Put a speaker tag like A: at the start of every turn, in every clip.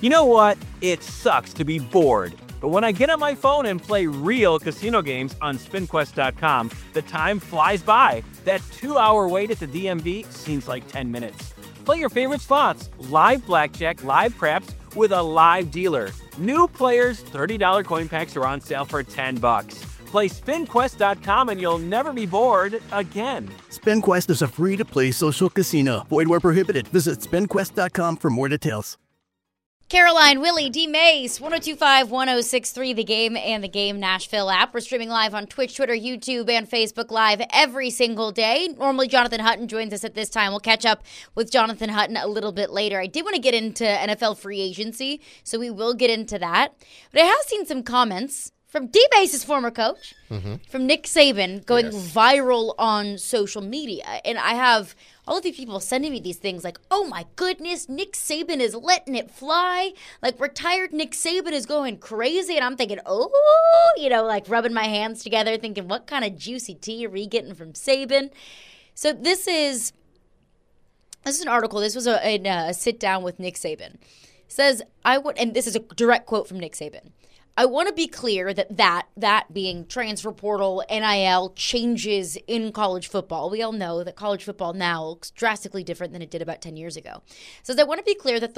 A: You know what? It sucks to be bored. But when I get on my phone and play real casino games on SpinQuest.com, the time flies by. That 2-hour wait at the DMV seems like 10 minutes. Play your favorite slots, live blackjack, live craps, with a live dealer. New players, $30 coin packs are on sale for $10. Play SpinQuest.com and you'll never be bored again.
B: SpinQuest is a free-to-play social casino. Void where prohibited. Visit SpinQuest.com for more details.
C: Caroline, Willie, D. Mace, 102.5-106.3, The Game and The Game Nashville app. We're streaming live on Twitch, Twitter, YouTube, and Facebook Live every single day. Normally, Jonathan Hutton joins us at this time. We'll catch up with Jonathan Hutton a little bit later. I did want to get into NFL free agency, so we will get into that. But I have seen some comments from D. Mace's former coach, from Nick Saban, going viral on social media. And I have all of these people sending me these things like, oh my goodness, Nick Saban is letting it fly. Like, retired Nick Saban is going crazy. And I'm thinking, like rubbing my hands together, thinking, what kind of juicy tea are we getting from Saban? So this is an article. This was a sit down with Nick Saban. It says, and this is a direct quote from Nick Saban. I want to be clear that being transfer portal, NIL, changes in college football. We all know that college football now looks drastically different than it did about 10 years ago. So I want to be clear that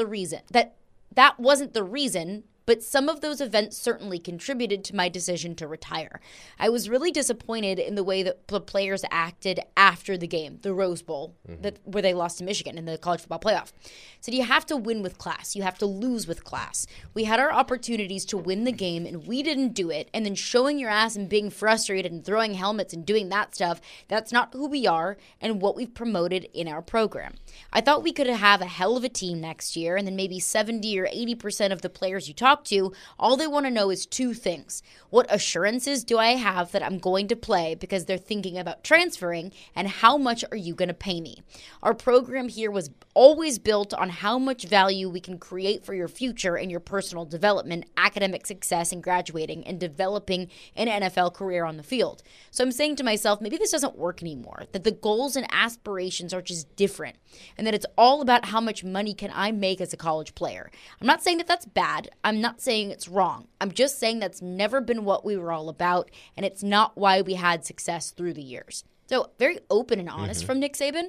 C: that wasn't the reason, but some of those events certainly contributed to my decision to retire. I was really disappointed in the way that the players acted after the game, the Rose Bowl, where they lost to Michigan in the college football playoff. So you have to win with class. You have to lose with class. We had our opportunities to win the game, and we didn't do it. And then showing your ass and being frustrated and throwing helmets and doing that stuff, that's not who we are and what we've promoted in our program. I thought we could have a hell of a team next year, and then maybe 70 or 80% of the players you talk to, all they want to know is two things. What assurances do I have that I'm going to play because they're thinking about transferring, and how much are you going to pay me? Our program here was always built on how much value we can create for your future and your personal development, academic success, and graduating and developing an NFL career on the field. So I'm saying to myself, maybe this doesn't work anymore, that the goals and aspirations are just different, and that it's all about how much money can I make as a college player. I'm not saying that that's bad. I'm not saying it's wrong. I'm just saying that's never been what we were all about, and it's not why we had success through the years. So very open and honest from Nick Saban.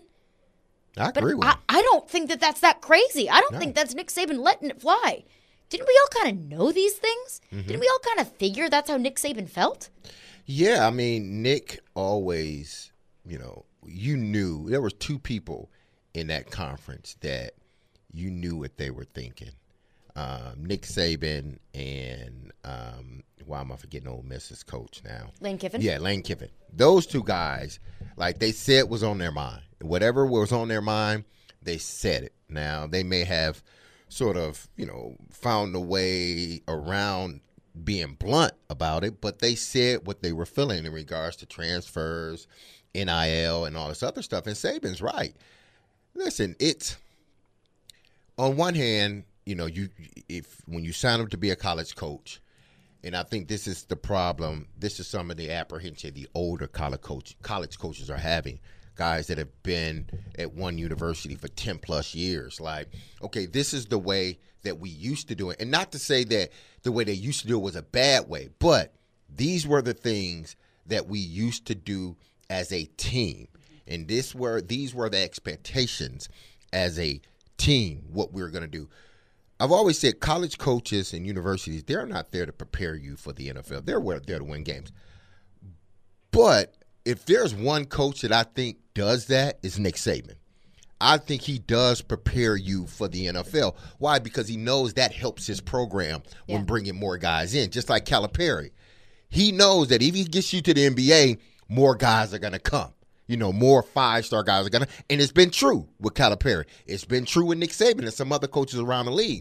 D: I agree with him.
C: I don't think that that's that crazy. I don't think that's Nick Saban letting it fly. Didn't we all kind of know these things? Didn't we all kind of figure that's how Nick Saban felt?
D: Yeah, I mean, Nick always, you knew there was two people in that conference that you knew what they were thinking. Nick Saban and why am I forgetting Ole Miss's coach now?
C: Lane Kiffin?
D: Yeah, Lane Kiffin. Those two guys, like they said was on their mind. Whatever was on their mind, they said it. Now, they may have sort of, found a way around being blunt about it, but they said what they were feeling in regards to transfers, NIL, and all this other stuff. And Saban's right. Listen, it's on one hand, when you sign up to be a college coach, and I think this is the problem, this is some of the apprehension the older college coaches are having, guys that have been at one university for 10 plus years. Like, okay, this is the way that we used to do it. And not to say that the way they used to do it was a bad way, but these were the things that we used to do as a team. And these were the expectations as a team, what we were going to do. I've always said college coaches and universities, they're not there to prepare you for the NFL. They're there to win games. But if there's one coach that I think does that, it's Nick Saban. I think he does prepare you for the NFL. Why? Because he knows that helps his program when bringing more guys in, just like Calipari. He knows that if he gets you to the NBA, more guys are going to come. More five-star guys are going to. And it's been true with Calipari. It's been true with Nick Saban and some other coaches around the league.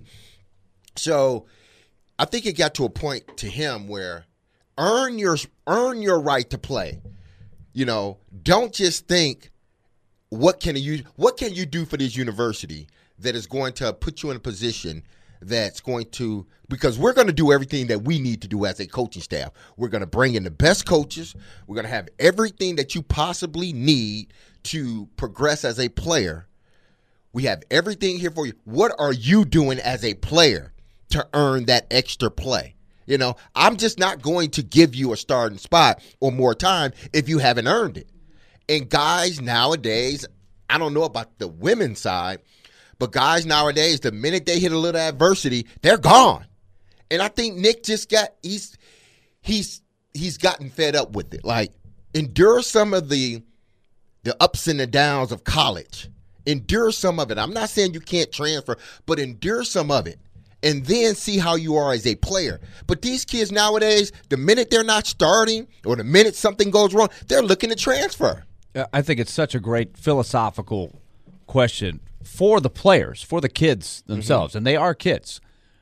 D: So I think it got to a point to him where earn your right to play. Don't just think, what can you do for this university that is going to put you in a position that's going to, because we're going to do everything that we need to do as a coaching staff. We're going to bring in the best coaches. We're going to have everything that you possibly need to progress as a player. We have everything here for you. What are you doing as a player to earn that extra play. You know, I'm just not going to give you a starting spot or more time if you haven't earned it. And guys nowadays, I don't know about the women's side, but guys nowadays, the minute they hit a little adversity, they're gone. And I think Nick just he's gotten fed up with it. Like, endure some of the ups and the downs of college. Endure some of it. I'm not saying you can't transfer, but endure some of it. And then see how you are as a player. But these kids nowadays, the minute they're not starting or the minute something goes wrong, they're looking to transfer.
E: I think it's such a great philosophical question for the players, for the kids themselves, and they are kids,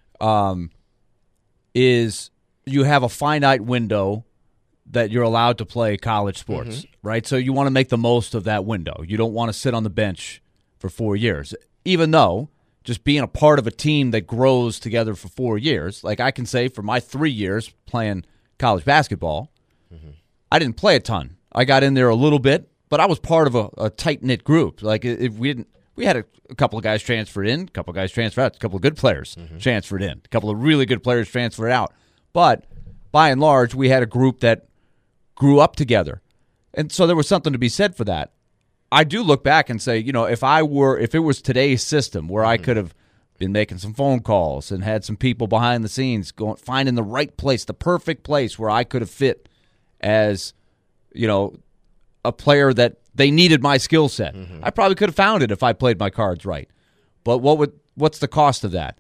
E: is you have a finite window that you're allowed to play college sports, right? So you want to make the most of that window. You don't want to sit on the bench for 4 years, even though just being a part of a team that grows together for 4 years, like I can say for my 3 years playing college basketball, I didn't play a ton. I got in there a little bit, but I was part of a tight-knit group. Like if we had a couple of guys transferred in, a couple of guys transferred out, a couple of good players transferred in, a couple of really good players transferred out. But by and large, we had a group that grew up together. And so there was something to be said for that. I do look back and say, if it was today's system where I could have been making some phone calls and had some people behind the scenes finding the right place, the perfect place where I could have fit as, a player that they needed my skill set. I probably could have found it if I played my cards right. But what's the cost of that?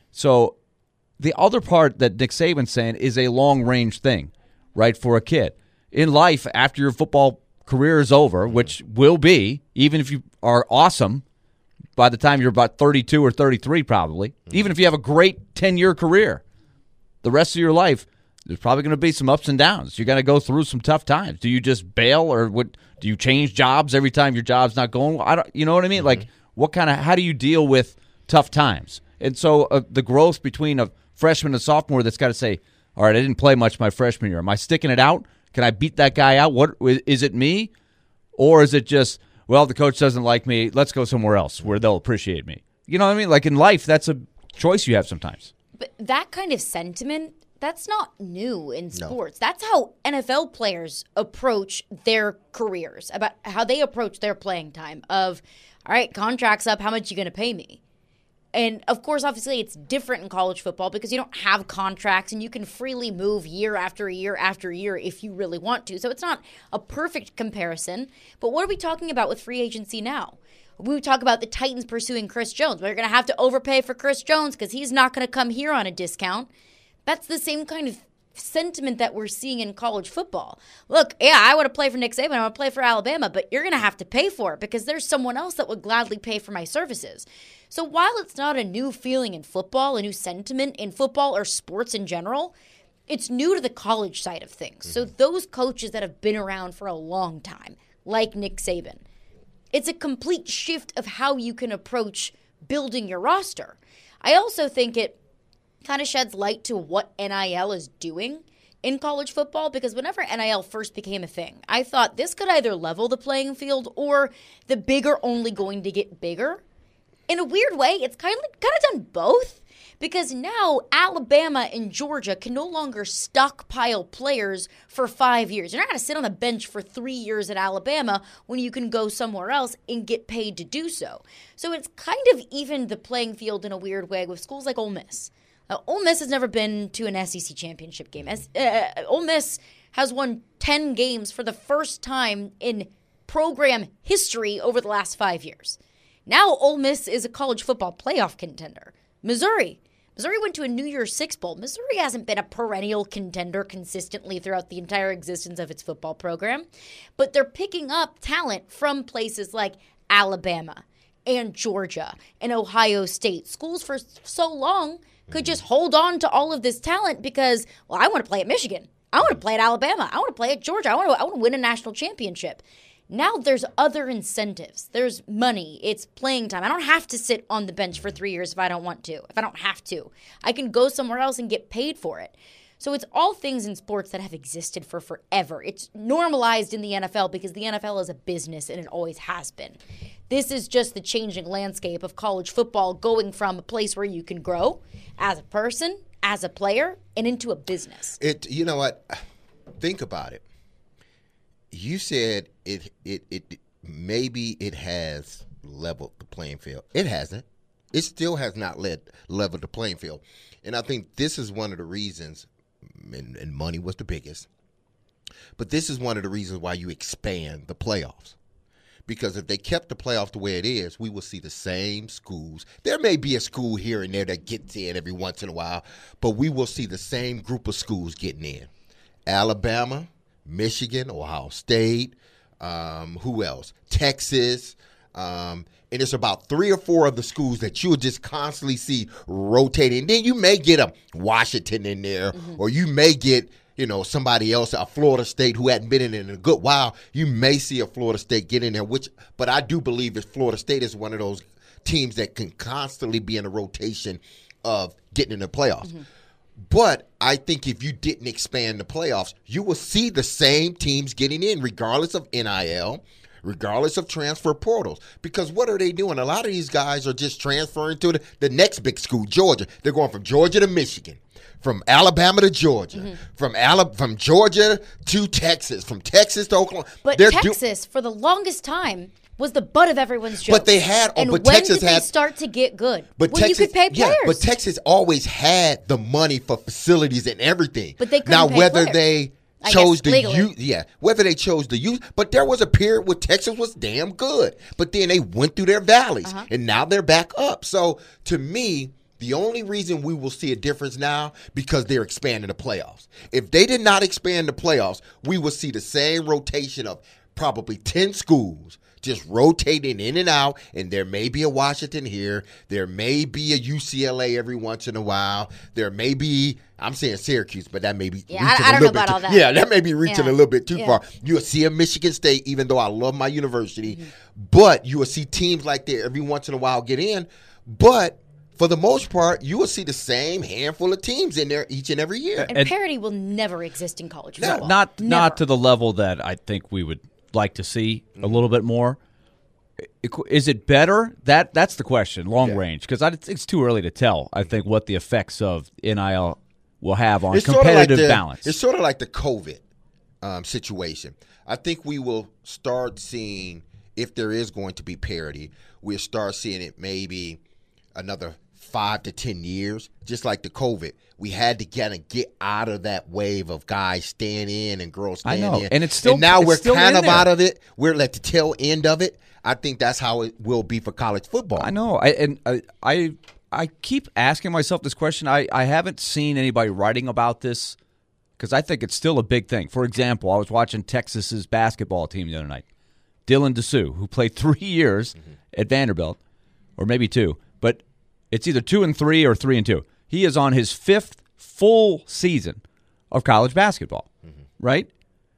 E: So the other part that Nick Saban's saying is a long-range thing, right, for a kid. In life, after your football career is over, which will be, even if you are awesome by the time you're about 32 or 33 probably, even if you have a great 10-year career, the rest of your life, there's probably going to be some ups and downs. You're going to go through some tough times. Do you just bail, or do you change jobs every time your job's not going? You know what I mean? Like, how do you deal with tough times? And so the growth between a freshman and sophomore that's got to say, all right, I didn't play much my freshman year. Am I sticking it out? Can I beat that guy out? What is it, me? Or is it just, well, the coach doesn't like me, let's go somewhere else where they'll appreciate me? You know what I mean? Like in life, that's a choice you have sometimes.
C: But that kind of sentiment, that's not new in sports. No. That's how NFL players approach their careers, about how they approach their playing time of, all right, contract's up, how much you going to pay me? And, of course, obviously it's different in college football because you don't have contracts and you can freely move year after year after year if you really want to. So it's not a perfect comparison. But what are we talking about with free agency now? We talk about the Titans pursuing Chris Jones. We're going to have to overpay for Chris Jones because he's not going to come here on a discount. That's the same kind of sentiment that we're seeing in college football. Look, yeah, I want to play for Nick Saban, I want to play for Alabama, but you're going to have to pay for it because there's someone else that would gladly pay for my services. So while it's not a new feeling in football, a new sentiment in football or sports in general, it's new to the college side of things. So those coaches that have been around for a long time, like Nick Saban, it's a complete shift of how you can approach building your roster. I also think it kind of sheds light to what NIL is doing in college football, because whenever NIL first became a thing, I thought this could either level the playing field or the big are only going to get bigger. In a weird way, it's kind of done both, because now Alabama and Georgia can no longer stockpile players for 5 years. You're not going to sit on the bench for 3 years at Alabama when you can go somewhere else and get paid to do so. So it's kind of evened the playing field in a weird way with schools like Ole Miss. Ole Miss has never been to an SEC championship game. Ole Miss has won 10 games for the first time in program history over the last 5 years. Now Ole Miss is a college football playoff contender. Missouri went to a New Year's Six Bowl. Missouri hasn't been a perennial contender consistently throughout the entire existence of its football program, but they're picking up talent from places like Alabama and Georgia and Ohio State. Schools for so long could just hold on to all of this talent because, well, I want to play at Michigan. I want to play at Alabama. I want to play at Georgia. I want to win a national championship. Now there's other incentives. There's money. It's playing time. I don't have to sit on the bench for 3 years if I don't want to, if I don't have to. I can go somewhere else and get paid for it. So it's all things in sports that have existed for forever. It's normalized in the NFL because the NFL is a business and it always has been. This is just the changing landscape of college football, going from a place where you can grow as a person, as a player, and into a business.
D: You know what? Think about it. You said it maybe it has leveled the playing field. It hasn't. It still has not leveled the playing field. And I think this is one of the reasons, and money was the biggest, but this is one of the reasons why you expand the playoffs. Because if they kept the playoff the way it is, we will see the same schools. There may be a school here and there that gets in every once in a while, but we will see the same group of schools getting in. Alabama, Michigan, Ohio State, who else? Texas. And it's about 3 or 4 of the schools that you'll just constantly see rotating. Then you may get a Washington in there, or you may get somebody else, a Florida State who hadn't been in it in a good while. You may see a Florida State get in there, but I do believe that Florida State is one of those teams that can constantly be in a rotation of getting in the playoffs. But I think if you didn't expand the playoffs, you will see the same teams getting in, regardless of NIL, regardless of transfer portals. Because what are they doing? A lot of these guys are just transferring to the next big school, Georgia. They're going from Georgia to Michigan, from Alabama to Georgia, from Georgia to Texas, from Texas to Oklahoma.
C: But Texas, for the longest time, was the butt of everyone's joke.
D: But they had,
C: and
D: but
C: when
D: Texas
C: did they start to get good?
D: But
C: when
D: Texas,
C: you could pay players.
D: Yeah, but Texas always had the money for facilities and everything.
C: But they couldn't
D: now
C: pay
D: whether
C: players.
D: they chose to use, whether they chose to use, but there was a period where Texas was damn good. But then they went through their valleys, and now they're back up. So to me, the only reason we will see a difference now because they're expanding the playoffs. If they did not expand the playoffs, we will see the same rotation of probably 10 schools just rotating in and out, and there may be a Washington here. There may be a UCLA every once in a while. There may be, I'm saying Syracuse, but that may be reaching
C: I don't
D: a little
C: know about
D: bit
C: all that.
D: Yeah, that may be reaching a little bit too far. You will see a Michigan State, even though I love my university, but you will see teams like that every once in a while get in. But for the most part, you will see the same handful of teams in there each and every year.
C: And parity will never exist in college football.
E: Not to the level that I think we would like to see a little bit more. Is it better? That's the question, long range, because it's too early to tell, I think, what the effects of NIL will have on competitive balance.
D: It's sort of like the COVID situation. I think we will start seeing, if there is going to be parity, we'll start seeing it maybe another 5 to 10 years, just like the COVID. We had to kind of get out of that wave of guys staying in and girls staying in.
E: And it's still,
D: and now we're kind of
E: there.
D: out of it. We're at the tail end of it. I think that's how it will be for college football.
E: I know. I keep asking myself this question. I haven't seen anybody writing about this because I think it's still a big thing. For example, I was watching Texas's basketball team the other night. Dylan Dessou, who played 3 years at Vanderbilt, or maybe 2, but it's either 2 and 3 or 3 and 2. He is on his 5th full season of college basketball, right?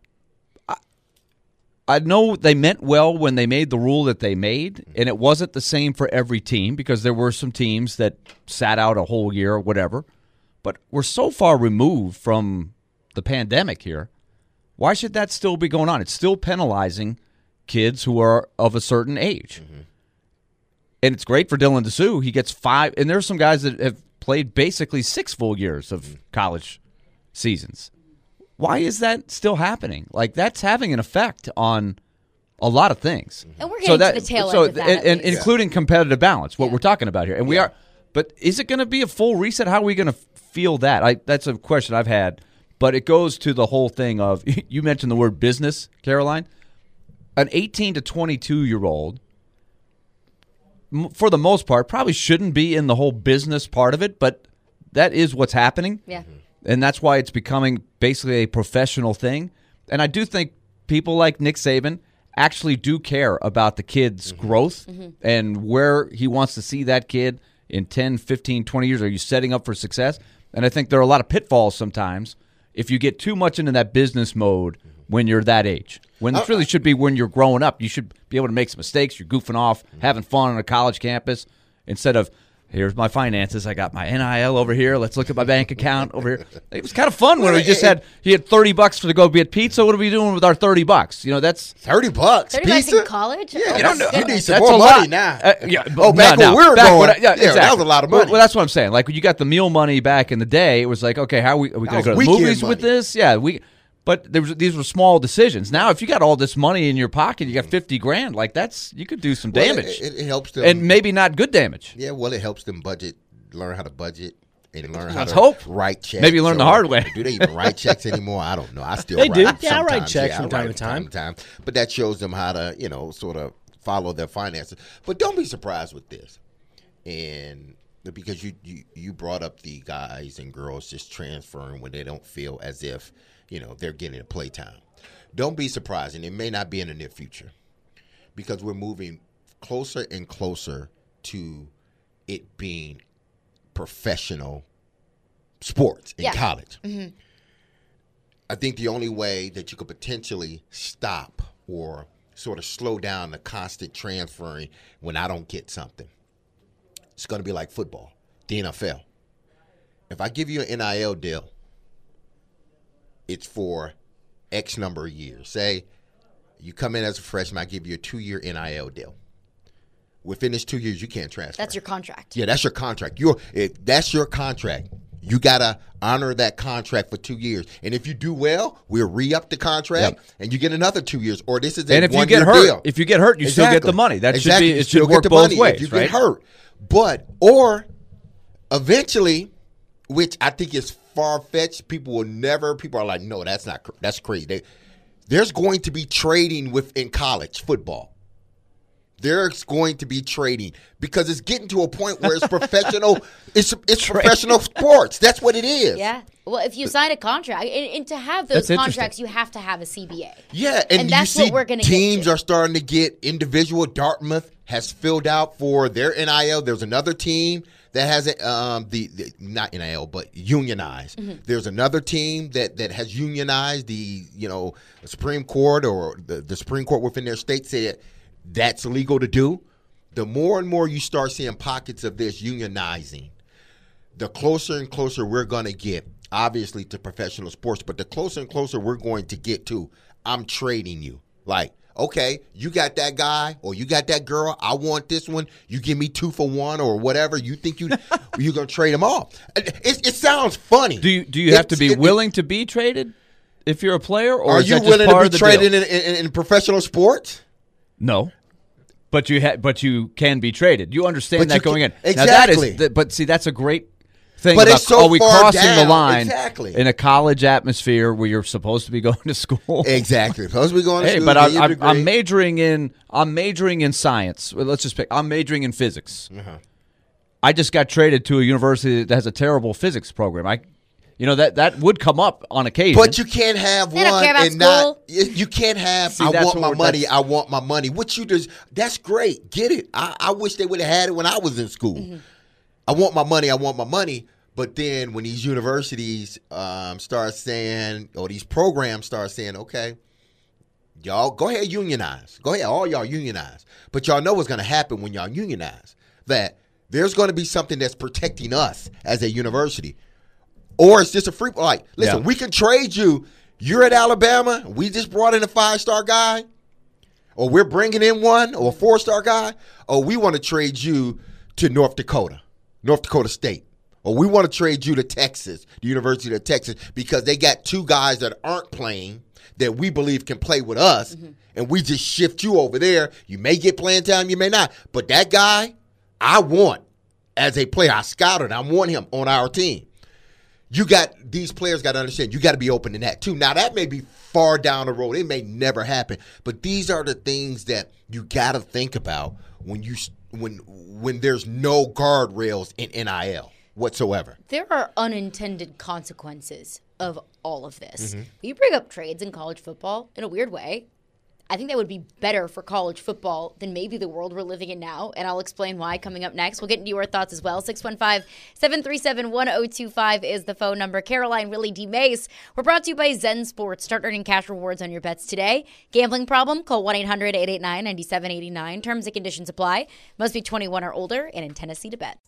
E: I know they meant well when they made the rule that they made, and it wasn't the same for every team because there were some teams that sat out a whole year or whatever. But we're so far removed from the pandemic here. Why should that still be going on? It's still penalizing kids who are of a certain age. And it's great for Dylan Dessou. He gets 5, and there's some guys that have played basically 6 full years of college seasons. Why is that still happening? Like, that's having an effect on a lot of things.
C: And we're getting to the tail end of that.
E: And including competitive balance, what we're talking about here. And we are. But is it going to be a full reset? How are we going to feel that? That's a question I've had. But it goes to the whole thing of, you mentioned the word business, Caroline. An 18 to 22-year-old, for the most part, probably shouldn't be in the whole business part of it, but that is what's happening.
C: Yeah.
E: And that's why it's becoming basically a professional thing. And I do think people like Nick Saban actually do care about the kid's growth and where he wants to see that kid in 10, 15, 20 years. Are you setting up for success? And I think there are a lot of pitfalls sometimes if you get too much into that business mode when you're that age. When it really should be when you're growing up. You should be able to make some mistakes. You're goofing off, having fun on a college campus instead of here's my finances. I got my NIL over here. Let's look at my bank account over here. It was kind of fun when he had $30 for to go get pizza. What are we doing with our $30? You know, that's
D: $30.
C: $30 in college?
D: Yeah,
C: Oh,
D: you don't know.
C: that's
D: You
C: good.
D: need some
E: That's
D: more
E: a
D: money
E: lot.
D: now.
E: Back
D: when we were going,
E: exactly.
D: that was a lot of money.
E: Well, that's what I'm saying. Like when you got the meal money back in the day, it was like, okay, how are we going to
D: was
E: go to the
D: weekend
E: movies with
D: money.
E: this? Yeah, But these were small decisions. Now, if you got all this money in your pocket, you got $50,000. Like you could do some damage,
D: It helps them,
E: and maybe not good damage.
D: Yeah, well, it helps them learn how to budget, and learn how
E: Let's
D: to
E: hope.
D: write checks.
E: Maybe learn the hard way.
D: Do they even write checks anymore? I don't know. I still
F: They do.
D: write
F: Yeah, I write
D: sometimes.
F: checks
D: I
F: from time
D: write
F: to time.
D: But that shows them how to, sort of follow their finances. But don't be surprised with this, and because you brought up the guys and girls just transferring when they don't feel as if they're getting a play time. Don't be surprised, and it may not be in the near future, because we're moving closer and closer to it being professional sports in college.
C: Mm-hmm.
D: I think the only way that you could potentially stop or sort of slow down the constant transferring when I don't get something, it's going to be like football, the NFL. If I give you an NIL deal, it's for X number of years. Say you come in as a freshman, I give you a 2-year NIL deal. Within this 2 years, you can't transfer.
C: That's your contract.
D: Yeah, that's your contract. That's your contract. You got to honor that contract for 2 years. And if you do well, we'll re-up the contract, and you get another 2 years. Or this is a
E: And
D: one-year
E: if you get hurt, you still get the money. That should be.
D: You
E: It
D: still
E: should
D: get
E: work
D: the
E: both
D: money
E: ways,
D: if you
E: right?
D: get hurt. Or eventually, which I think is far-fetched, people are like, no, that's crazy. There's going to be trading within college football. There's going to be trading because it's getting to a point where it's professional. It's professional sports. That's what it is.
C: Yeah. Well, if you sign a contract, and to have those
E: That's
C: contracts, you have to have a CBA.
D: Yeah,
C: And that's
D: you see
C: what we're gonna get
D: teams
C: to.
D: are starting to get individual. Dartmouth has filled out for their NIL. There's another team that has the not NIL but unionized.
C: Mm-hmm.
D: There's another team that has unionized. The Supreme Court or the Supreme Court within their state said that's illegal to do. The more and more you start seeing pockets of this unionizing, the closer and closer we're going to get, obviously, to professional sports. But the closer and closer we're going to get to, I'm trading you. Like, okay, you got that guy or you got that girl. I want this one. You give me 2 for 1 or whatever. You think you're going to trade them off. It sounds funny.
E: Do you have to be willing to be traded if you're a player, or
D: are
E: is
D: you
E: that just
D: willing
E: part
D: to
E: of
D: be
E: the
D: traded
E: deal?
D: in professional sports?
E: No. But you can be traded. You understand
D: But
E: that
D: you
E: going in.
D: can-
E: Now that
D: exactly.
E: is, but see, that's a great thing.
D: But
E: about,
D: it's so
E: are we
D: far
E: crossing the
D: down.
E: line
D: Exactly.
E: in a college atmosphere where you're supposed to be going to school?
D: Exactly. Supposed to be going to
E: Hey,
D: school.
E: but
D: get your
E: I'm
D: degree.
E: majoring in science. Well, let's just pick. I'm majoring in physics.
D: Uh-huh.
E: I just got traded to a university that has a terrible physics program. That would come up on occasion.
D: But you can't have
C: They don't
D: one
C: care about
D: and
C: school.
D: not. You can't have.
E: See,
D: I
E: that's
D: want my
E: what-
D: money.
E: that's-
D: I want my money. What you just? That's great. Get it. I wish they would have had it when I was in school.
C: Mm-hmm.
D: I want my money. I want my money. But then when these universities start saying, or these programs start saying, okay, y'all go ahead unionize. Go ahead, all y'all unionize. But y'all know what's going to happen when y'all unionize. That there's going to be something that's protecting us as a university. Or it's just a free, like, listen,
E: Yeah.
D: we can trade you. You're at Alabama. We just brought in a 5-star guy. Or we're bringing in one or a 4-star guy. Or we want to trade you to North Dakota State. Or we want to trade you to Texas, the University of Texas, because they got 2 guys that aren't playing that we believe can play with us.
C: Mm-hmm.
D: And we just shift you over there. You may get playing time, you may not. But that guy, I want as a player. I scouted. I want him on our team. These players got to understand, you got to be open to that too. Now that may be far down the road. It may never happen. But these are the things that you got to think about when there's no guardrails in NIL whatsoever.
C: There are unintended consequences of all of this.
D: Mm-hmm.
C: You bring up trades in college football in a weird way. I think that would be better for college football than maybe the world we're living in now, and I'll explain why coming up next. We'll get into your thoughts as well. 615-737-1025 is the phone number. Caroline, Willie, D. Mace. We're brought to you by Zen Sports. Start earning cash rewards on your bets today. Gambling problem? Call 1-800-889-9789. Terms and conditions apply. Must be 21 or older and in Tennessee to bet.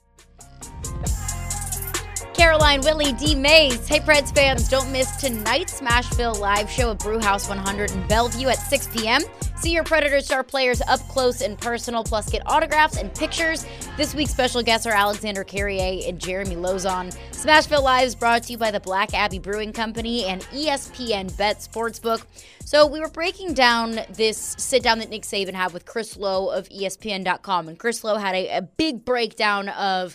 C: Caroline, Willie, D. Mays. Hey, Preds fans, don't miss tonight's Smashville live show at Brewhouse 100 in Bellevue at 6 p.m. See your Predator star players up close and personal, plus get autographs and pictures. This week's special guests are Alexander Carrier and Jeremy Lozon. Smashville Live is brought to you by the Black Abbey Brewing Company and ESPN Bet Sportsbook. So we were breaking down this sit-down that Nick Saban had with Chris Lowe of ESPN.com, and Chris Lowe had a big breakdown of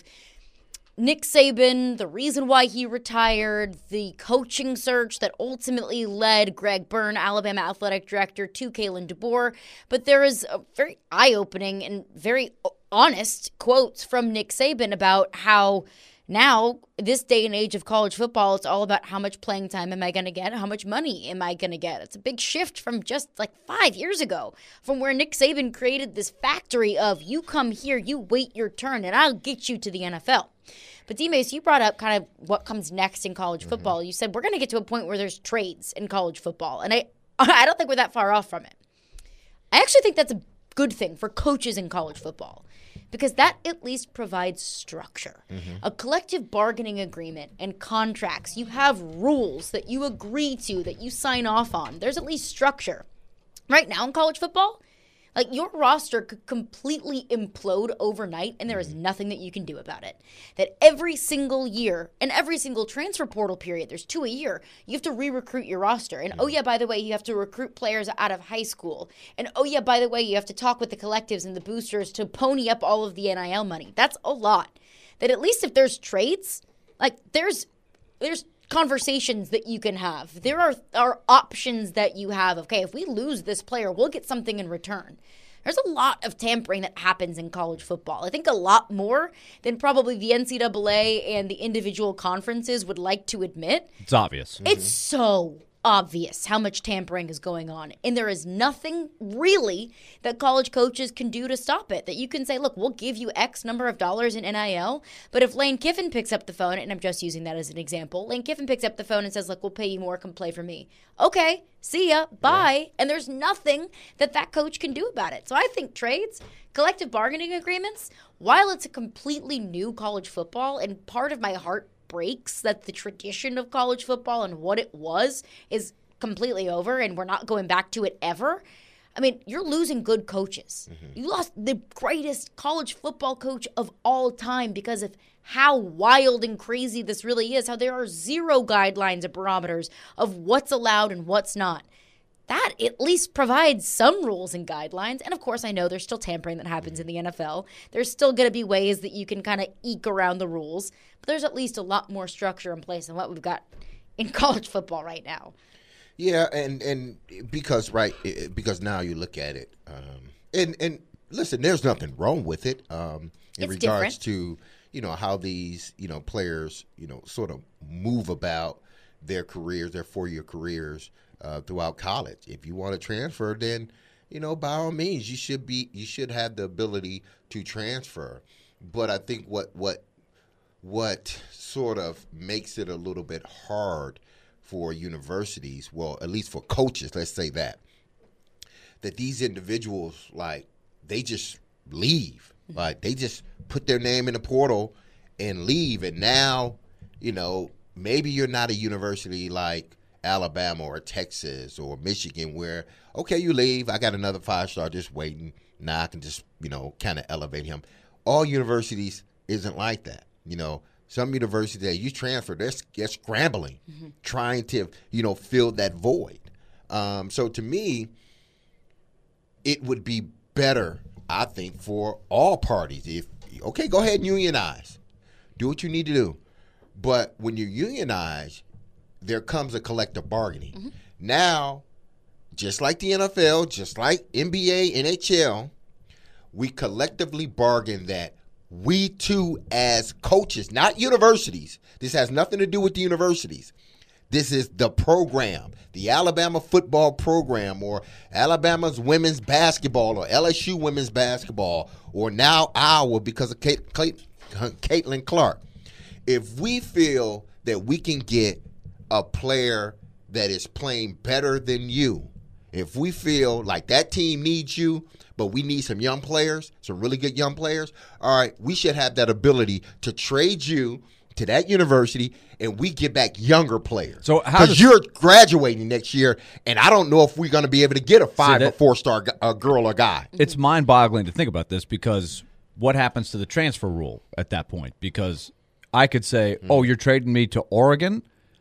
C: Nick Saban, the reason why he retired, the coaching search that ultimately led Greg Byrne, Alabama athletic director, to Kalen DeBoer. But there is a very eye-opening and very honest quotes from Nick Saban about how now, this day and age of college football, it's all about how much playing time am I going to get, how much money am I going to get. It's a big shift from just like 5 years ago, from where Nick Saban created this factory of you come here, you wait your turn, and I'll get you to the NFL. But D-Mace, you brought up kind of what comes next in college football. You said we're going to get to a point where there's trades in college football, and I don't think we're that far off from it. I actually think that's a good thing for coaches in college football, because that at least provides structure. A collective bargaining agreement and contracts. You have rules that you agree to, that you sign off on. There's at least structure. Right now in college football, like, your roster could completely implode overnight, and there is nothing that you can do about it. That every single year, and every single transfer portal period, there's 2 a year, you have to re-recruit your roster. And, oh, yeah, by the way, you have to recruit players out of high school. And, oh, yeah, by the way, you have to talk with the collectives and the boosters to pony up all of the NIL money. That's a lot. That at least if there's trades, like, there's conversations that you can have. There are options that you have. Okay, if we lose this player, we'll get something in return. There's a lot of tampering that happens in college football. I think a lot more than probably the NCAA and the individual conferences would like to admit.
E: It's obvious.
C: It's so obvious how much tampering is going on. And there is nothing really that college coaches can do to stop it. That you can say, look, we'll give you X number of dollars in NIL. But if Lane Kiffin picks up the phone, and I'm just using that as an example, Lane Kiffin picks up the phone and says, look, we'll pay you more, come play for me. Okay, see ya, bye. Yeah. And there's nothing that coach can do about it. So I think trades, collective bargaining agreements, while it's a completely new college football, and part of my heart breaks that the tradition of college football and what it was is completely over and we're not going back to it ever. I mean, you're losing good coaches. You lost the greatest college football coach of all time because of how wild and crazy this really is, how there are zero guidelines and barometers of what's allowed and what's not. That at least provides some rules and guidelines. And, of course, I know there's still tampering that happens in the NFL. There's still going to be ways that you can kind of eke around the rules. But there's at least a lot more structure in place than what we've got in college football right now.
D: Yeah, and because now you look at it, and listen, there's nothing wrong with it in regards to, how these, players, sort of move about their careers, their 4-year careers throughout college. If you want to transfer, then, by all means, you should have the ability to transfer. But I think what sort of makes it a little bit hard for universities, well, at least for coaches, let's say that these individuals, like, they just leave. Like, they just put their name in the portal and leave. And now, maybe you're not a university like Alabama or Texas or Michigan where, okay, you leave, I got another 5-star just waiting. Now I can just, kind of elevate him. All universities isn't like that. Some universities that you transfer, they're scrambling, trying to, fill that void. So to me, it would be better, I think, for all parties. Okay, go ahead and unionize. Do what you need to do. But when you unionize, there comes a collective bargaining. Now, just like the NFL, just like NBA, NHL, we collectively bargain that we too, as coaches, not universities, this has nothing to do with the universities, This is the program, the Alabama football program, or Alabama's women's basketball, or LSU women's basketball, or now Iowa because of Caitlin Clark. If we feel that we can get a player that is playing better than you, if we feel like that team needs you, but we need some young players, some really good young players, all right, we should have that ability to trade you to that university, and we get back younger players.
E: So
D: because you're graduating next year, and I don't know if we're going to be able to get a 5 or 4-star girl or guy.
E: It's mind-boggling to think about this, because what happens to the transfer rule at that point? Because I could say, oh, you're trading me to Oregon?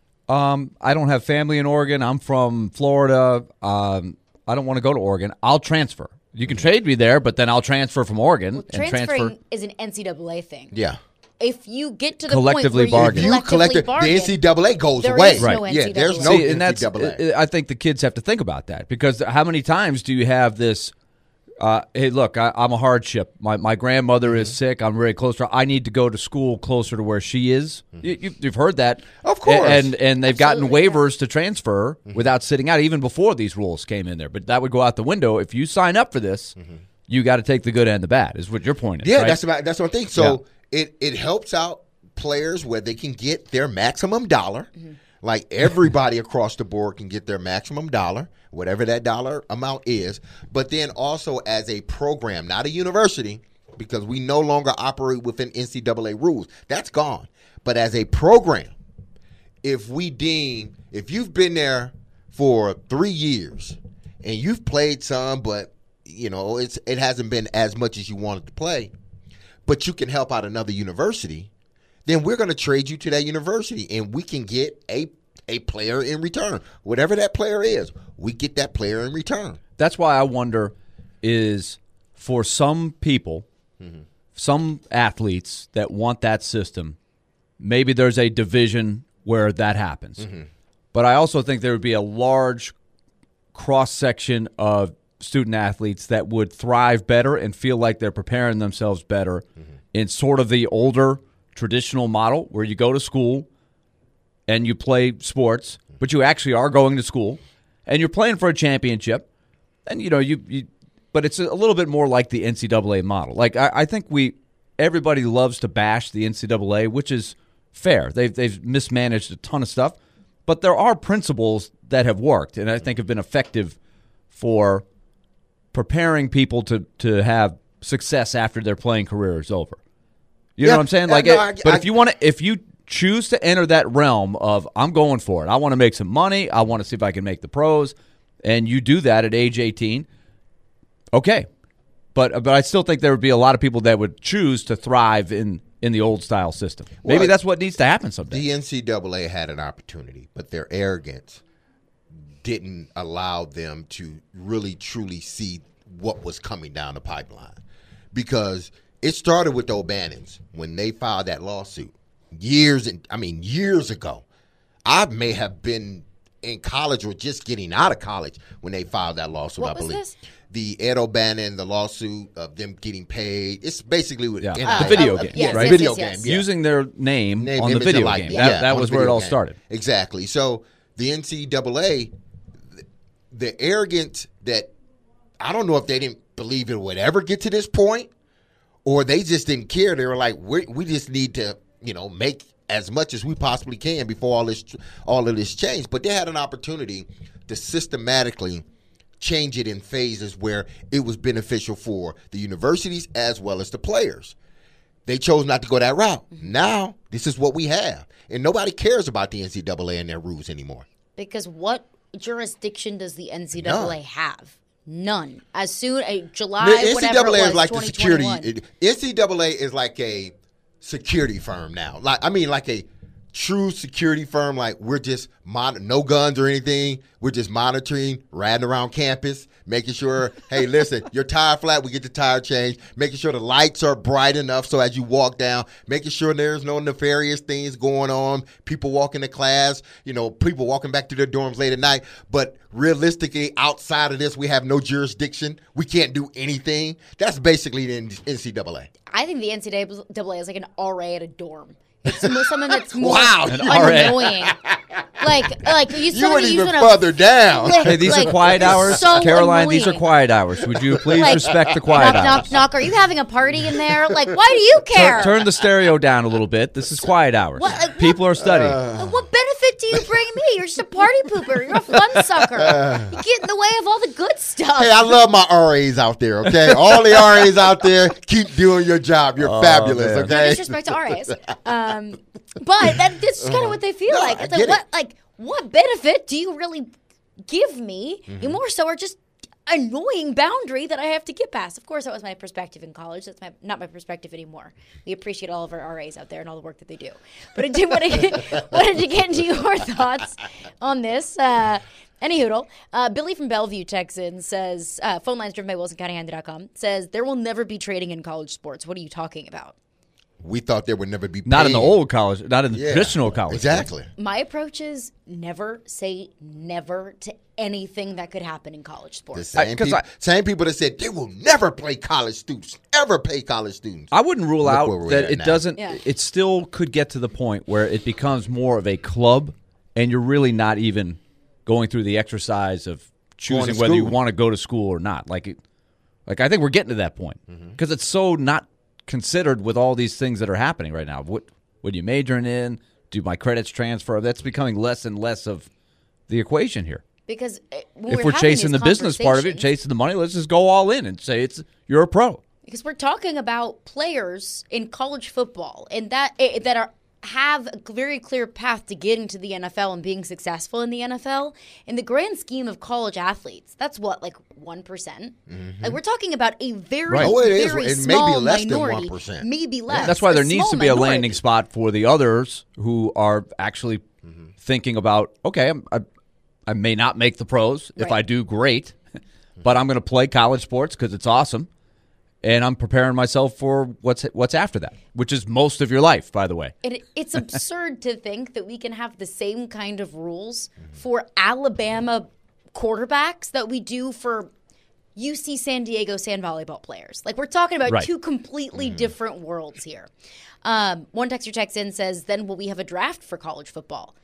E: I don't have family in Oregon. I'm from Florida. I don't want to go to Oregon. I'll transfer. You can trade me there, but then I'll transfer from Oregon.
C: Well, transferring is an NCAA thing.
D: Yeah.
C: If you get to the
E: Collectively
C: point where
E: bargain.
C: you
D: If you collectively
C: bargain,
D: the NCAA goes
C: there
D: away.
C: is no
E: Right.
D: Yeah, there's no
E: See, and
D: NCAA.
E: I think the kids have to think about that, because how many times do you have this, hey, look, I'm a hardship. My grandmother is sick. I'm very close to her. I need to go to school closer to where she is. You've heard that.
D: Of course.
E: And they've gotten
C: Absolutely,
E: waivers to transfer without sitting out, even before these rules came in there. But that would go out the window. If you sign up for this, you got to take the good and the bad, is what your point is.
D: Yeah,
E: right?
D: that's what I think. So it helps out players where they can get their maximum dollar. Like everybody across the board can get their maximum dollar, whatever that dollar amount is. But then also as a program, not a university, because we no longer operate within NCAA rules. That's gone. But as a program, if you've been there for 3 years and you've played some, but it hasn't been as much as you wanted to play, but you can help out another university, then we're going to trade you to that university, and we can get a player in return. Whatever that player is, we get that player in return.
E: That's why I wonder is for some people, some athletes that want that system, maybe there's a division where that happens. But I also think there would be a large cross-section of student athletes that would thrive better and feel like they're preparing themselves better in sort of the older traditional model where you go to school and you play sports, but you actually are going to school and you're playing for a championship. And but it's a little bit more like the NCAA model. Like I think everybody loves to bash the NCAA, which is fair. They've mismanaged a ton of stuff, but there are principles that have worked and I think have been effective for preparing people to have success after their playing career is over. You know what I'm saying? If you choose to enter that realm of I'm going for it, I want to make some money, I want to see if I can make the pros, and you do that at age 18, okay. But I still think there would be a lot of people that would choose to thrive in the old style system. Maybe that's what needs to happen someday.
D: The NCAA had an opportunity, but their arrogance didn't allow them to really truly see what was coming down the pipeline, because it started with the O'Bannons when they filed that lawsuit years ago. I may have been in college or just getting out of college when they filed that lawsuit.
C: What
D: I believe
C: was this?
D: The Ed O'Bannon, the lawsuit of them getting paid. It's basically with
E: the video game,
C: yes,
E: right?
D: Video
C: yes.
D: game, yeah.
E: Using their name on the
D: image,
E: video
D: and
E: game.
D: likeness.
E: That
D: on
E: was
D: the
E: where it
D: video
E: all
D: game.
E: started.
D: Exactly. So the NCAA, the arrogance that I don't know if they didn't believe it would ever get to this point, or they just didn't care. They were like, we just need to, make as much as we possibly can before all of this change. But they had an opportunity to systematically change it in phases where it was beneficial for the universities as well as the players. They chose not to go that route. Now, this is what we have. And nobody cares about the NCAA and their rules anymore.
C: Because what jurisdiction does the NCAA have? None. As soon as July,
D: the
C: whatever it
D: NCAA
C: was,
D: is like the security.
C: 2021.
D: NCAA is like a security firm now. Like a true security firm. Like we're just no guns or anything. We're just monitoring, riding around campus, making sure, hey, listen, your tire flat, we get the tire changed. Making sure the lights are bright enough so as you walk down, making sure there's no nefarious things going on. People walking to class, people walking back to their dorms late at night. But realistically, outside of this, we have no jurisdiction. We can't do anything. That's basically the NCAA.
C: I think the NCAA is like an RA at a dorm. someone that's more
D: Wow.
C: annoying. Like
D: You went even further down.
E: Hey, these are quiet hours,
C: so
E: Caroline. These are
C: annoying.
E: quiet hours. Would you please respect the quiet
C: knock,
E: hours?
C: knock. Are you having a party in there? Like, why do you care?
E: Turn the stereo down a little bit. This is quiet hours. People are studying.
C: What benefit do you bring me? You're just a party pooper. You're a fun sucker. You get in the way of all the good stuff.
D: Hey, I love my RAs out there, okay? All the RAs out there, keep doing your job. You're fabulous,
E: man.
D: okay?
C: No disrespect to RAs. But that's just kind of what they feel like. It's like, what benefit do you really give me? You more so are just annoying boundary that I have to get past. Of course, that was my perspective in college. That's not my perspective anymore. We appreciate all of our RAs out there and all the work that they do. But I did wanted to get into your thoughts on this. Any hoodle. Billy from Bellevue texts in, says, phone lines driven by WilsonCountyHandy.com, says, there will never be trading in college sports. What are you talking about?
D: We thought there would never be paid.
E: Not in the old college, not in the traditional college.
D: Exactly.
C: My approach is never say never to anything that could happen in college sports.
D: The same people that said they will never play college students, ever pay college students.
E: I wouldn't rule
D: Look
E: out
D: where we're
E: that
D: at
E: it
D: now.
E: doesn't.
C: Yeah.
E: It still could get to the point where it becomes more of a club, and you're really not even going through the exercise of choosing whether you
D: school.
E: want to go to school or not. Like I think we're getting to that point because it's so not considered with all these things that are happening right now. What are you majoring in? Do my credits transfer? That's becoming less and less of the equation here.
C: Because when
E: If we're chasing the business part of it, chasing the money, let's just go all in and say you're a pro.
C: because we're talking about players in college football and that have a very clear path to getting to the NFL and being successful in the NFL. In the grand scheme of college athletes, that's what, like 1%. Like we're talking about a very,
E: Right.
D: Oh, it is.
C: very
D: It may be
C: small
D: less than
C: minority,
D: 1%.
C: maybe less.
E: That's why there
C: a
E: needs
C: small
E: to be a
C: minority.
E: landing spot for the others who are actually thinking about, okay, I may not make the pros. If
C: Right.
E: I do, great. But I'm going to play college sports because it's awesome. And I'm preparing myself for what's after that, which is most of your life, by the way.
C: It's absurd to think that we can have the same kind of rules for Alabama quarterbacks that we do for UC San Diego sand volleyball players. Like, we're talking about
E: Right.
C: two completely different worlds here. One texter texts in, says, then will we have a draft for college football?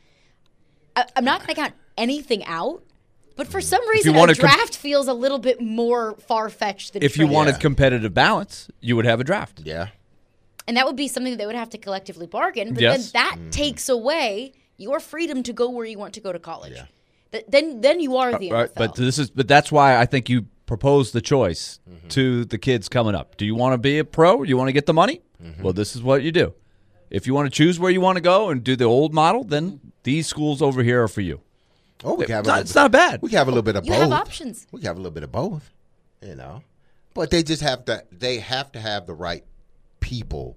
C: I'm not going to count anything out, but for some reason,
E: want
C: a
E: to
C: draft feels a little bit more far-fetched than
E: If you
C: trading.
E: wanted competitive balance, you would have a draft.
D: Yeah.
C: And that would be something that they would have to collectively bargain. But
E: Yes.
C: then that takes away your freedom to go where you want to go to college. Then you are the NFL.
E: But that's why I think you propose the choice to the kids coming up. Do you want to be a pro? Or do you want to get the money? Well, this is what you do. If you want to choose where you want to go and do the old model, then these schools over here are for you.
D: Oh, we can have
E: It's not bad.
D: We can have a little bit of
C: You
D: both.
C: have options.
D: We can have a little bit of both, But they just have to. They have to have the right people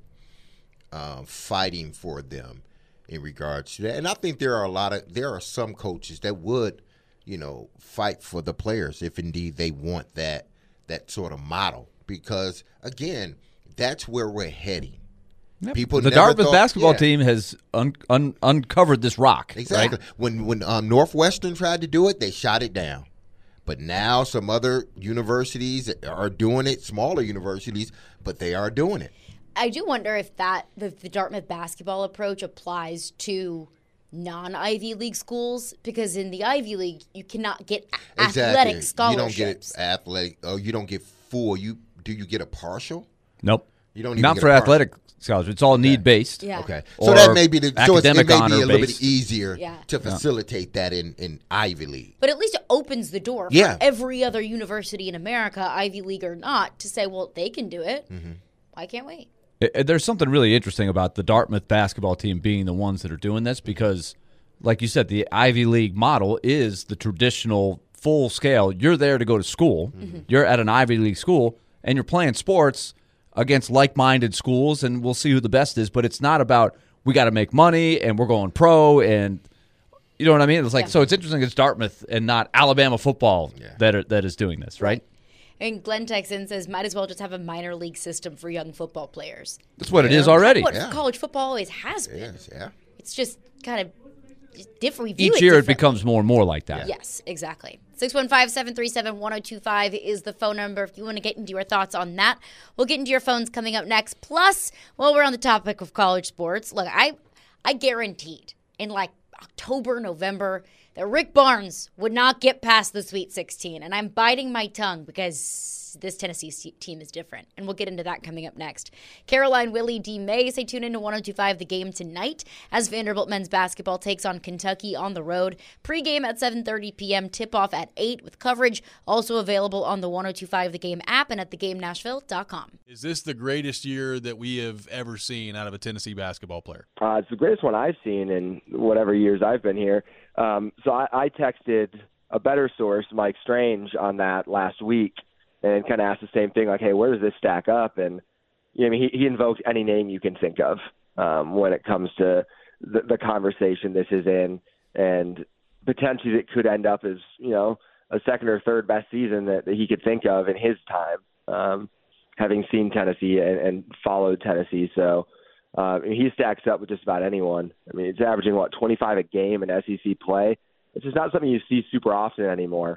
D: fighting for them in regards to that. And I think there are some coaches that would, fight for the players if indeed they want that sort of model. Because again, that's where we're heading. People
E: The
D: never
E: Dartmouth
D: thought-
E: basketball
D: yeah.
E: team has uncovered this rock.
D: Exactly.
E: Right?
D: When Northwestern tried to do it, they shot it down. But now some other universities are doing it, smaller universities, but they are doing it.
C: I do wonder if the Dartmouth basketball approach applies to non-Ivy League schools, because in the Ivy League you cannot get athletic scholarships.
D: You don't get athletic. You don't get full. Do you get a partial?
E: Nope.
D: You don't even
E: Not
D: get
E: for
D: a
E: athletic scholarships. It's all need based.
C: Yeah.
D: Okay,
E: Or
D: so that may be it may
E: academic
D: be a
E: honor
D: little bit
E: based.
D: easier
C: Yeah.
D: to facilitate that in Ivy League.
C: But at least it opens the door for
D: Yeah.
C: every other university in America, Ivy League or not, to say, well, they can do it. Why can't we?
E: There's something really interesting about the Dartmouth basketball team being the ones that are doing this because, like you said, the Ivy League model is the traditional full scale. You're there to go to school. You're at an Ivy League school, and you're playing sports against like-minded schools, and we'll see who the best is. But it's not about we got to make money and we're going pro, and you know what I mean. It's like so. It's interesting. It's Dartmouth and not Alabama football that is doing this, right?
C: And Glenn Texan says, might as well just have a minor league system for young football players.
E: That's what it is already.
C: What college football always has been.
D: Yes, yeah.
C: It's just kind of different. We view
E: Each year it
C: differently.
E: becomes more and more like that.
C: Yes, exactly. 615-737-1025 is the phone number if you want to get into your thoughts on that. We'll get into your phones coming up next. Plus, while we're on the topic of college sports, look, I guaranteed in like October, November that Rick Barnes would not get past the Sweet 16. And I'm biting my tongue because this Tennessee team is different. And we'll get into that coming up next. Caroline, Willie, D. May say tune into 102.5 The Game tonight as Vanderbilt men's basketball takes on Kentucky on the road. Pre-game at 7:30 p.m., tip-off at 8 with coverage. Also available on the 102.5 The Game app and at thegamenashville.com.
F: Is this the greatest year that we have ever seen out of a Tennessee basketball player?
G: It's the greatest one I've seen in whatever years I've been here. So I texted a better source, Mike Strange, on that last week and kind of asked the same thing, like, hey, where does this stack up? And I mean, he invoked any name you can think of when it comes to the conversation this is in, and potentially it could end up as, a second or third best season that he could think of in his time, having seen Tennessee and followed Tennessee. So he stacks up with just about anyone. I mean, it's averaging, 25 a game in SEC play. It's just not something you see super often anymore.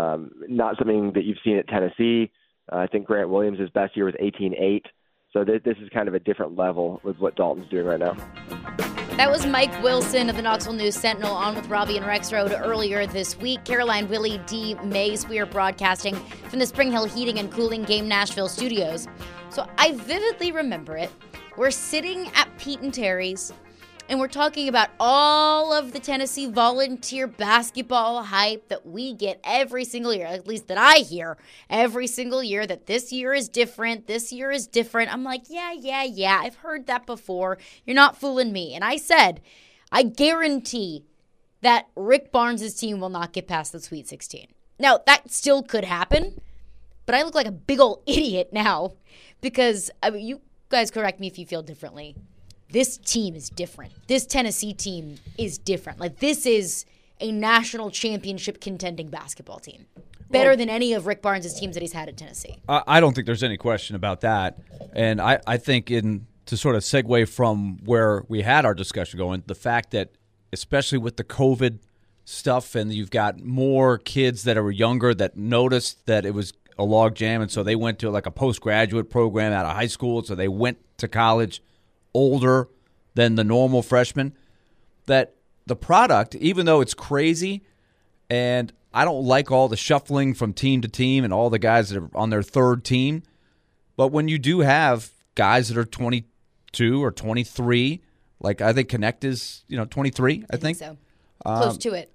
G: Not something that you've seen at Tennessee. I think Grant Williams' best year was 18-8. So this is kind of a different level with what Dalton's doing right now.
C: That was Mike Wilson of the Knoxville News Sentinel on with Robbie and Rexroad earlier this week. Caroline, Willie, D. Mays, we are broadcasting from the Spring Hill Heating and Cooling Game Nashville studios. So I vividly remember it. We're sitting at Pete and Terry's, and we're talking about all of the Tennessee volunteer basketball hype that we get every single year, at least that I hear every single year, that this year is different, this year is different. I'm like, yeah, I've heard that before. You're not fooling me. And I said, I guarantee that Rick Barnes' team will not get past the Sweet 16. Now, that still could happen, but I look like a big old idiot now because, I mean, you guys correct me if you feel differently. This team is different. This Tennessee team is different. Like, this is a national championship contending basketball team. Better than any of Rick Barnes' teams that he's had at Tennessee.
E: I don't think there's any question about that. And I think to sort of segue from where we had our discussion going, the fact that especially with the COVID stuff and you've got more kids that are younger that noticed that it was a log jam, and so they went to like a postgraduate program out of high school, so they went to college older than the normal freshman, that the product, even though it's crazy, and I don't like all the shuffling from team to team and all the guys that are on their third team, but when you do have guys that are 22 or 23, like I think Connect is 23, I think
C: so. Close to it.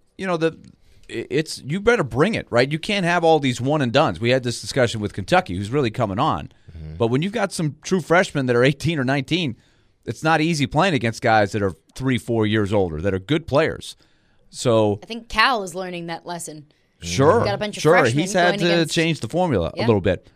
E: It's you better bring it, right? You can't have all these one and dones. We had this discussion with Kentucky, who's really coming on. Mm-hmm. But when you've got some true freshmen that are 18 or 19, it's not easy playing against guys that are 3-4 years older, that are good players. So
C: I think Cal is learning that lesson.
E: Sure.
C: Got a bunch of freshmen
E: He's had to
C: against...
E: change the formula a little bit.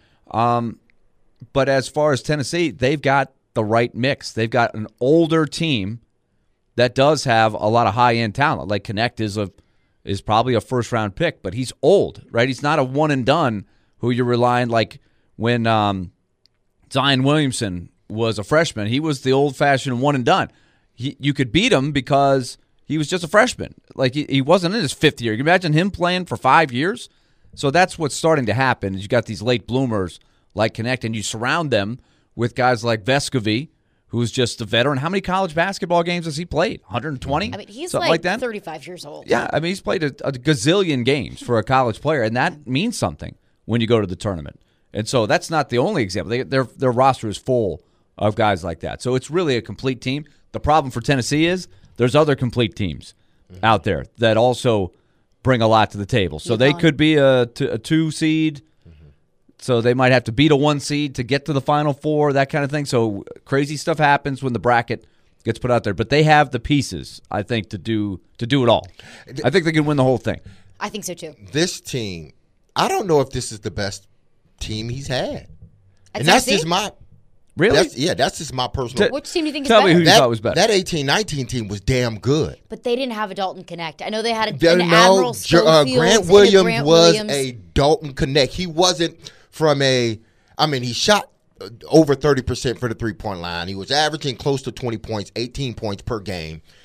E: But as far as Tennessee, they've got the right mix. They've got an older team that does have a lot of high-end talent. Like Connect is probably a first-round pick, but he's old, right? He's not a one-and-done who you're relying, like when Zion Williamson was a freshman. He was the old-fashioned one-and-done. You could beat him because he was just a freshman. Like, he wasn't in his fifth year. You can imagine him playing for 5 years? So that's what's starting to happen. Is you got these late bloomers like Connect, and you surround them with guys like Vescovi, who's just a veteran. How many college basketball games has he played? 120?
C: I mean, he's
E: something like that?
C: 35 years old.
E: Yeah, I mean, he's played a gazillion games for a college player, and that means something when you go to the tournament. And so that's not the only example. Their roster is full of guys like that. So it's really a complete team. The problem for Tennessee is there's other complete teams out there that also bring a lot to the table. So they could be a 2 seed. So they might have to beat a 1 seed to get to the Final Four, that kind of thing. So crazy stuff happens when the bracket gets put out there. But they have the pieces, I think, to do it all. I think they can win the whole thing.
C: I think so, too.
D: This team, I don't know if this is the best team he's had.
C: At
D: And that's
C: Tennessee?
D: just my
E: Really?
D: that's just my personal.
C: Which team do you think is
E: Tell
C: better?
E: me who you thought was better.
D: That 18-19 team was damn good.
C: But they didn't have a Dalton Connect. I know they had an
D: No,
C: Admiral Schofield
D: Grant
C: and a
D: Williams
C: Grant
D: was
C: Williams.
D: a Dalton Connect. He wasn't from he shot over 30% for the three-point line. He was averaging close to 20 points, 18 points per game.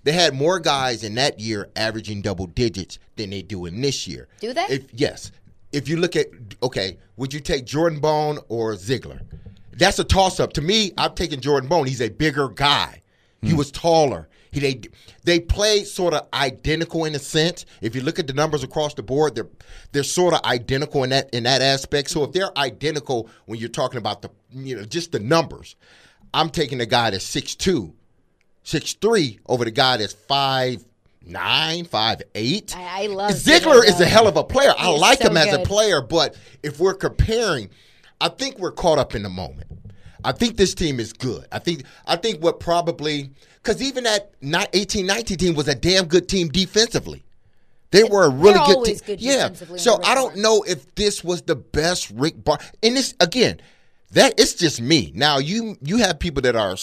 D: They had more guys in that year averaging double digits than they do in this year.
C: Do they?
D: Yes. If you look at, okay, would you take Jordan Bone or Ziegler? That's a toss-up. To me, I'm taking Jordan Bone. He's a bigger guy. He was taller. They play sort of identical in a sense. If you look at the numbers across the board, they're sort of identical in that aspect. So if they're identical when you're talking about just the numbers, I'm taking the guy that's 6'2", 6'3" over the guy that's 5'9", 5'8".
C: I love
D: Ziegler is a hell of a player. I
C: He's
D: like
C: so
D: him as a
C: good.
D: player, but if we're comparing, I think we're caught up in the moment. I think this team is good. I think what probably because even that 18-19 team was a damn good team defensively. They were a really
C: They're
D: good
C: always
D: team.
C: good
D: Yeah.
C: defensively
D: So
C: under Rick
D: I don't
C: Barnes.
D: know if this was the best Rick Barnes. And this again, that it's just me. Now you have people that are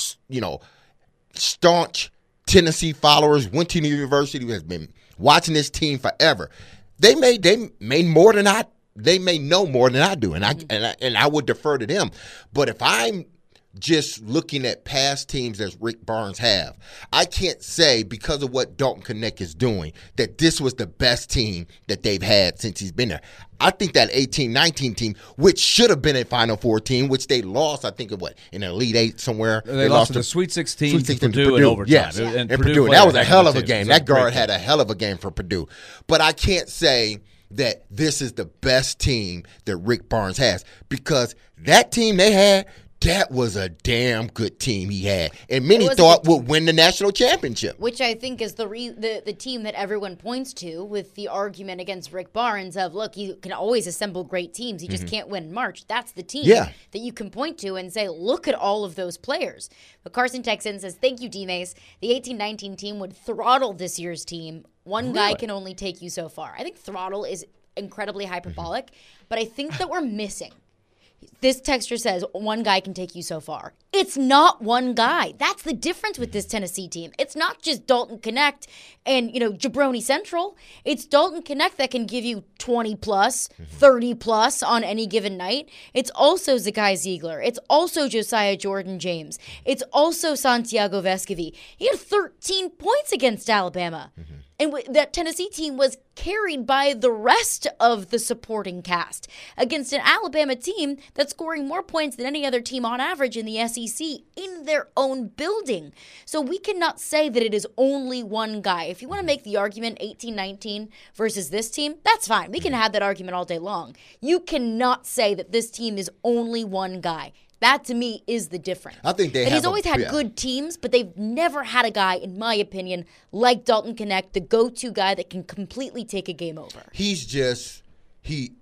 D: staunch Tennessee followers, went to the university, has been watching this team forever. They may more than I. They may know more than I do, and I would defer to them. But if I'm just looking at past teams that Rick Barnes have, I can't say because of what Dalton Knecht is doing that this was the best team that they've had since he's been there. I think that 18-19 team, which should have been a Final Four team, which they lost, I think, in Elite Eight somewhere.
E: They lost to the Sweet 16 to Purdue in overtime.
D: Yes,
E: And
D: and
E: Purdue
D: Purdue.
E: played
D: That was a
E: a
D: hell of
E: good
D: a
E: team.
D: game.
E: It was
D: That
E: a great
D: guard
E: game.
D: had a hell of a game for Purdue. But I can't say that this is the best team that Rick Barnes has because that team they had, that was a damn good team he had. And many
C: was a
D: thought
C: good
D: would win the national championship.
C: Which I think is the team that everyone points to with the argument against Rick Barnes of, look, you can always assemble great teams. You just can't win in March. That's the team
D: Yeah.
C: that you can point to and say, look at all of those players. But Carson Texan says, thank you, D-Mace. The 18-19 team would throttle this year's team. One guy can only take you so far. I think throttle is incredibly hyperbolic, but I think that we're missing. This texture says one guy can take you so far. It's not one guy. That's the difference with this Tennessee team. It's not just Dalton Knecht and, Jabroni Central. It's Dalton Knecht that can give you 20 plus, 30 plus on any given night. It's also Zakai Ziegler. It's also Josiah Jordan James. It's also Santiago Vescovi. He had 13 points against Alabama. And that Tennessee team was carried by the rest of the supporting cast against an Alabama team that's scoring more points than any other team on average in the SEC in their own building. So we cannot say that it is only one guy. If you want to make the argument 18-19 versus this team, that's fine. We can have that argument all day long. You cannot say that this team is only one guy. That, to me, is the difference.
D: I think they
C: and
D: have
C: he's always had good teams, but they've never had a guy, in my opinion, like Dalton Knecht, the go-to guy that can completely take a game over.
D: He's just he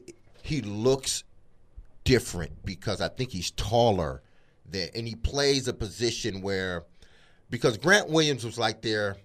D: looks different because I think he's taller and he plays a position where because Grant Williams was like their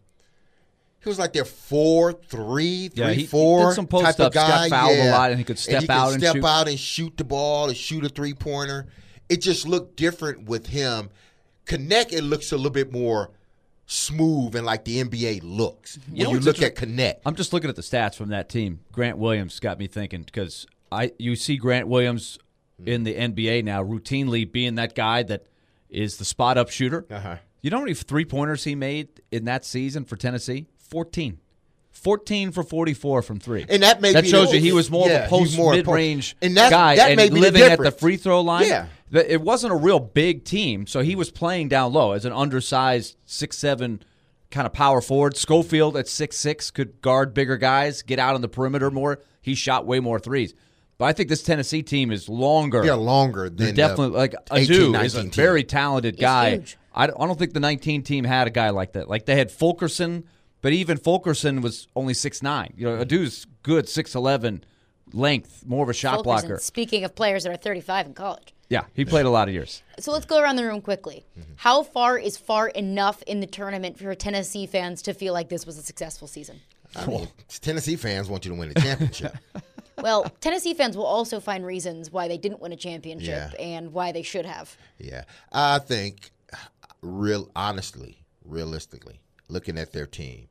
D: 4-3, 3-4
E: did some post
D: type of
E: ups,
D: guy.
E: got fouled a lot, and he could step out and shoot.
D: out and shoot the ball and shoot a 3-pointer. It just looked different with him. Knecht, it looks a little bit more smooth and like the NBA looks when you
E: what's
D: look at Knecht.
E: I'm just looking at the stats from that team. Grant Williams got me thinking because you see Grant Williams in the NBA now routinely being that guy that is the spot-up shooter.
D: Uh-huh.
E: You know how many three-pointers he made in that season for Tennessee? 14. 14 for 44 from three.
D: And that
E: shows you he was more of a post mid-range guy
D: that
E: and
D: may be
E: living
D: the
E: at the free throw line.
D: Yeah.
E: It wasn't a real big team, so he was playing down low as an undersized 6'7" kind of power forward. Schofield at 6'6" could guard bigger guys, get out on the perimeter more. He shot way more threes. But I think this Tennessee team is longer.
D: Yeah, longer than
E: definitely like Adu is a very talented guy.
C: huge.
E: I don't think the 19 team had a guy like that. Like they had Fulkerson, but even Fulkerson was only 6'9". Adu's good 6'11", length, more of a shot
C: Fulkerson,
E: blocker.
C: Speaking of players that are 35 in college.
E: Yeah, he played a lot of years.
C: So let's go around the room quickly. How far is far enough in the tournament for Tennessee fans to feel like this was a successful season?
D: I mean, Tennessee fans want you to win the championship.
C: Well, Tennessee fans will also find reasons why they didn't win a championship
D: Yeah.
C: and why they should have.
D: Yeah. I think, realistically, looking at their team,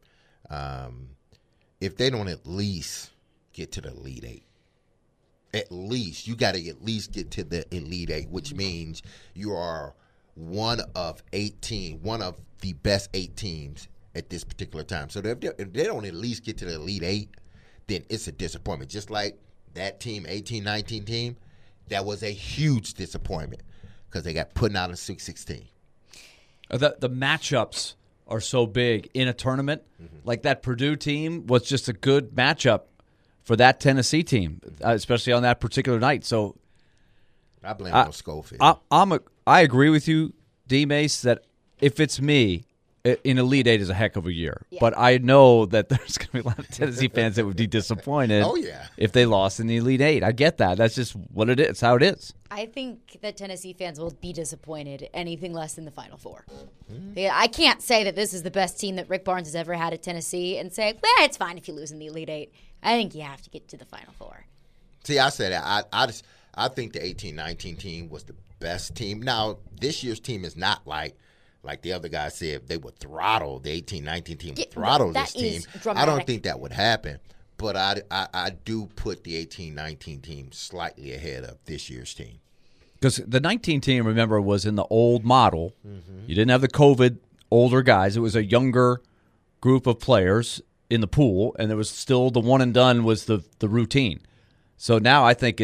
D: if they don't at least get to the Elite Eight, you got to at least get to the Elite Eight, which means you are one of the best 8 teams at this particular time. So if they don't at least get to the Elite Eight, then it's a disappointment. Just like that team, 18-19 team, that was a huge disappointment because they got put out in Sweet 16.
E: The matchups are so big in a tournament. Like that Purdue team was just a good matchup for that Tennessee team, especially on that particular night. So
D: I blame it on Schofield.
E: I agree with you, D. Mace, that if it's me, in Elite Eight is a heck of a year. Yeah. But I know that there's going to be a lot of Tennessee fans that would be disappointed if they lost in the Elite Eight. I get that. That's just what it is. It's how it is.
C: I think that Tennessee fans will be disappointed anything less than the Final Four. I can't say that this is the best team that Rick Barnes has ever had at Tennessee and say, well, it's fine if you lose in the Elite Eight. I think you have to get to the Final Four.
D: See, I said I think the 18-19 team was the best team. Now, this year's team is not like the other guy said, they would throttle the 18-19 team, throttle this team. I don't think that would happen. But I do put the 18-19 team slightly ahead of this year's team.
E: Because the 19 team, remember, was in the old model. You didn't have the COVID older guys. It was a younger group of players in the pool, and there was still the one and done was the routine. So now I think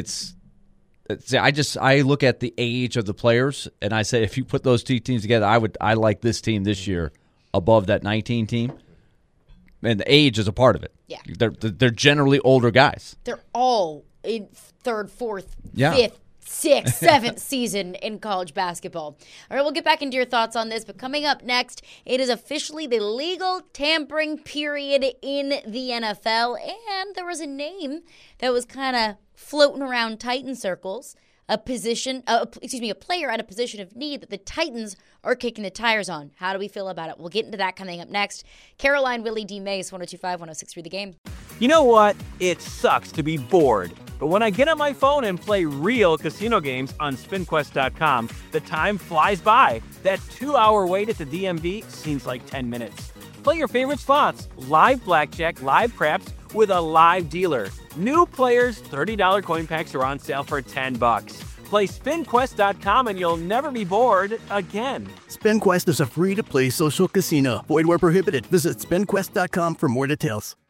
E: I look at the age of the players, and I say if you put those two teams together, I like this team this year above that 19 team, and the age is a part of it.
C: Yeah,
E: they're generally older guys.
C: They're all in third, fourth, fifth, sixth, seventh season in college basketball. All right, we'll get back into your thoughts on this, but coming up next, it is officially the legal tampering period in the NFL, and there was a name that was kind of floating around Titan circles, a player at a position of need that the Titans are kicking the tires on. How do we feel about it? We'll get into that coming up next. Caroline, Willie, D. Mace, 102.5, 106.3 The Game.
A: You know what? It sucks to be bored. But when I get on my phone and play real casino games on SpinQuest.com, the time flies by. That 2-hour wait at the DMV seems like 10 minutes. Play your favorite slots, live blackjack, live craps, with a live dealer. New players, $30 coin packs are on sale for $10. Play SpinQuest.com and you'll never be bored again.
B: SpinQuest is a free-to-play social casino. Void where prohibited. Visit SpinQuest.com for more details.